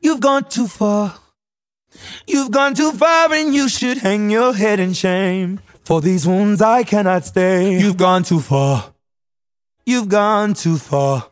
You've gone too far. You've gone too far and you should hang your head in shame. For these wounds I cannot stay. You've gone too far. You've gone too far.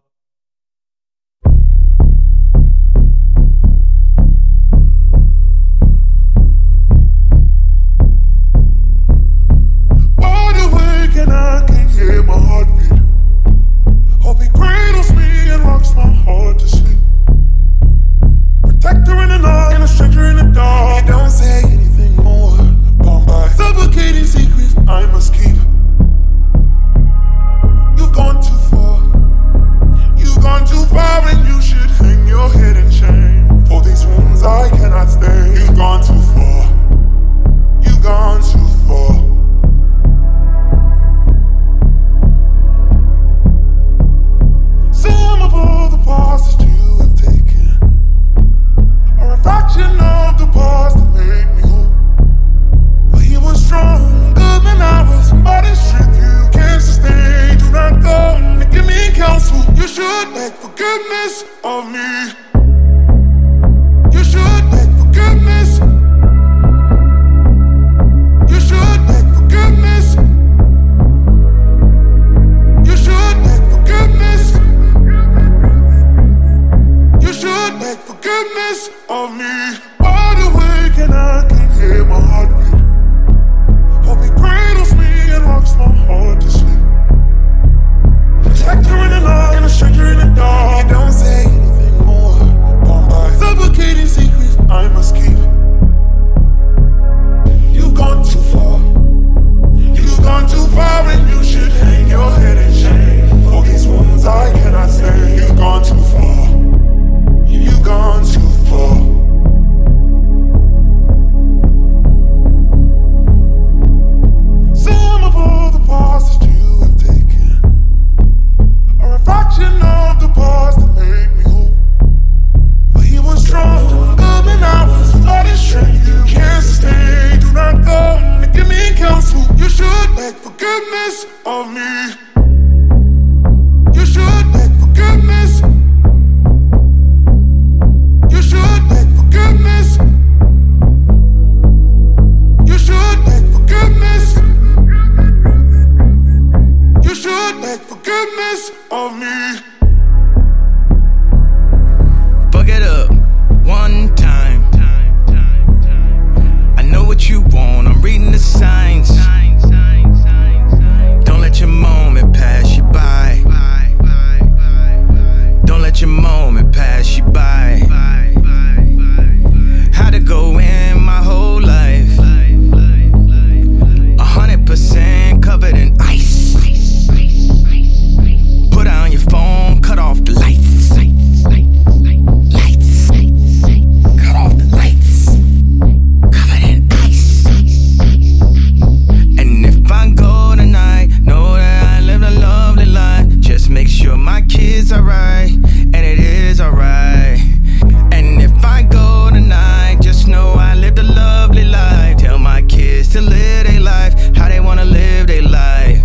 Wide awake and I can hear my heartbeat. Hope he cradles me and rocks my heart to sleep. Protector in the night and a stranger in the dark. He don't say anything more. Bound by suffocating secrets I must keep. You've gone too far. You've gone too far and you should hang your head in shame. For these wounds I cannot stay. You've gone too far. You've gone too far. Some of all the paths that you have taken are a fraction of the past that made me whole. But he was stronger than I was. All this strength you can't sustain. Do not go and give me counsel. You should beg forgiveness of me. You should beg forgiveness. You should beg forgiveness. You should beg forgiveness. You should beg forgiveness of me. Wide awake and I can hear my heartbeat. Hope he cradles me and rocks my heart to sleep. Protector in the night and a stranger in the dark. He don't say anything more. Bound by suffocating secrets I must keep. You've gone too far. You've gone too far and you should hang your head in shame. For these wounds I cannot stay. You've gone too far. You've gone too far. Some of all the paths that you have taken are a fraction of the past that made me whole. But he was stronger than I was. All this strength you can't sustain. Do not go and give me counsel. You should beg forgiveness of me. You should beg forgiveness. You should beg forgiveness. You should beg forgiveness. You should beg forgiveness of me. Fuck it up one time. I know what you want, I'm reading the signs. Don't let your moment pass you by. Don't let your moment pass you by. Had to go in my whole life 100% covered in ice. Put down your phone, cut off the lights. Lights. Cut off the lights. Covered in ice. And if I go tonight, know that I lived a lovely life. Just make sure my kids are right, and it is alright. And if I go tonight, just know I lived a lovely life. Tell my kids to live their life how they wanna live their life.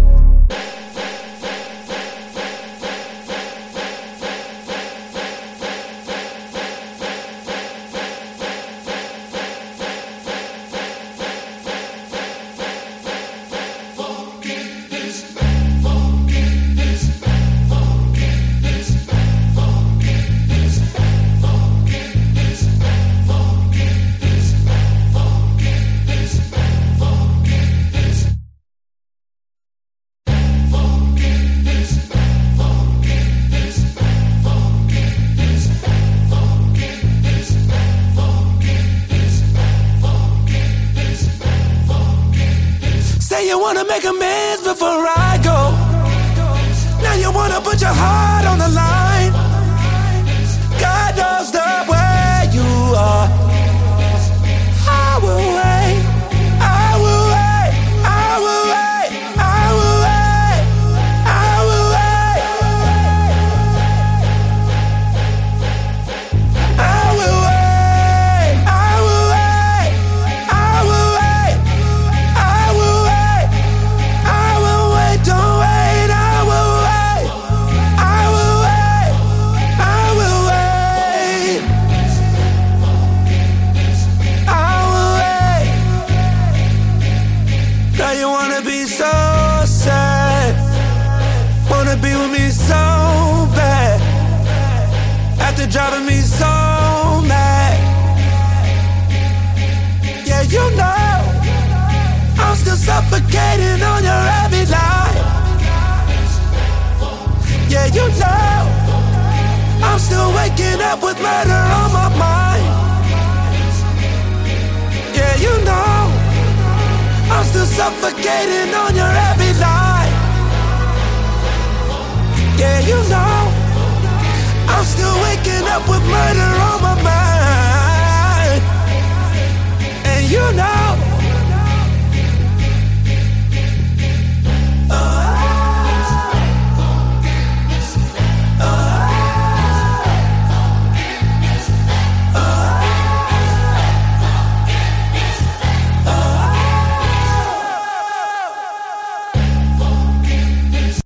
Say you wanna make amends before I go. Now you wanna put your heart on the line. God knows the way you are. I will wait. I will wait. I will wait. I will wait. I will wait. I will wait. I will wait. I will wait. I will wait. I will wait. Don't wait. I will wait. I will wait. driving me so mad. Yeah, you know I'm still suffocating on your every lie. Yeah, you know I'm still waking up with murder on my mind. Yeah, you know I'm still suffocating on your every lie. Yeah, you know I'm still waking up with murder on